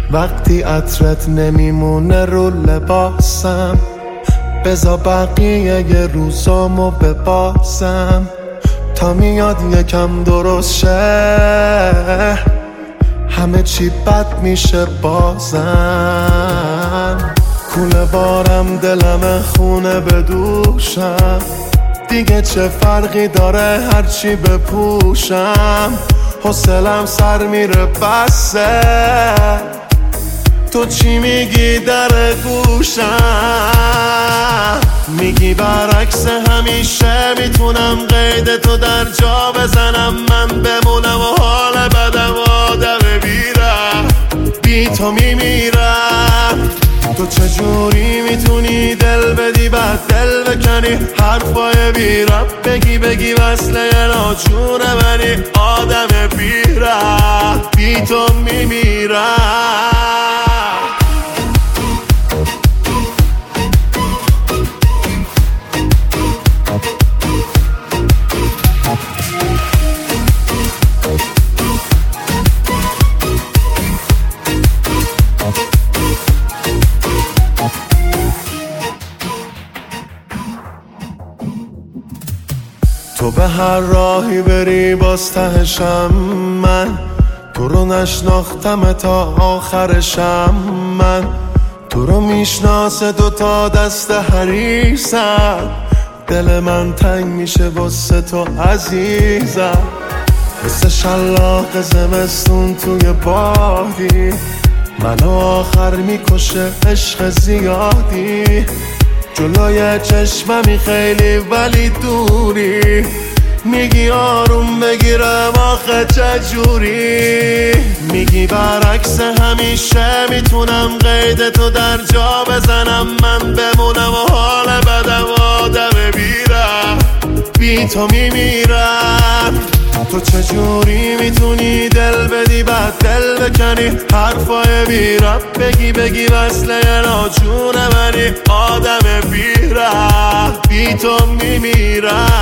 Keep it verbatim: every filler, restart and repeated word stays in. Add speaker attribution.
Speaker 1: وقتی عطرت نمیمونه رو لباسم، بذار بقیه یه روزامو بباسم تا میاد یکم درست شه، همه چی بد میشه بازم. کوله بارم دلم خونه بدوشم، دیگه چه فرقی داره هرچی بپوشم، حوصلم سر میره بسه، تو چی میگی در گوشم؟ میگی برعکس همیشه میتونم قید تو در جا بزنم، من بمونم و حال بدم آدم بیرم، بی تو میمیرم. تو چجوری میتونی دل بدی بعد دل بکنی، حرفای بی رب بگی بگی وصله ناچونه منی، آدم بیرم بی تو میمیرم. تو به هر راهی بری باز تهشم من، تو رو نشناختم تا آخرشم من، تو رو میشناسه دو تا دست حریصم، دل من تنگ میشه واسه تو عزیزم، مثل شلاق زمستون توی بادی، منو آخر میکشه عشق زیادی، جلوی چشممی خیلی ولی دوری، میگی آروم بگیرم آخه چجوری؟ میگی برعکس همیشه میتونم قید تو در جا بزنم، من بمونم و حال بدم آدم بیرم، بی تو میمیرم. تو چجوری میتونی دل بدی بعد دل بکنی، حرفای بی رب بگی بگی وصله ناچونه منی، آدم بیرم بی تو میمیرم.